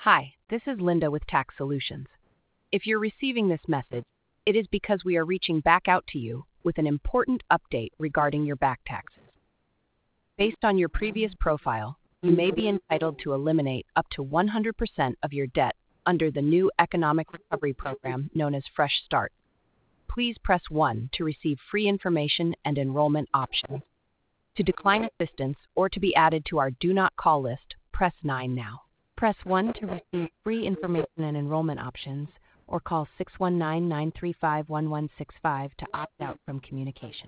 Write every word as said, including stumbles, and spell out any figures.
Hi, this is Linda with Tax Solutions. If you're receiving this message, it is because we are reaching back out to you with an important update regarding your back taxes. Based on your previous profile, you may be entitled to eliminate up to one hundred percent of your debt under the new economic recovery program known as Fresh Start. Please press one to receive free information and enrollment options. To decline assistance or to be added to our Do Not Call list, press nine now. Press one to receive free information and enrollment options, or call six one nine, nine three five, one one six five to opt out from communication.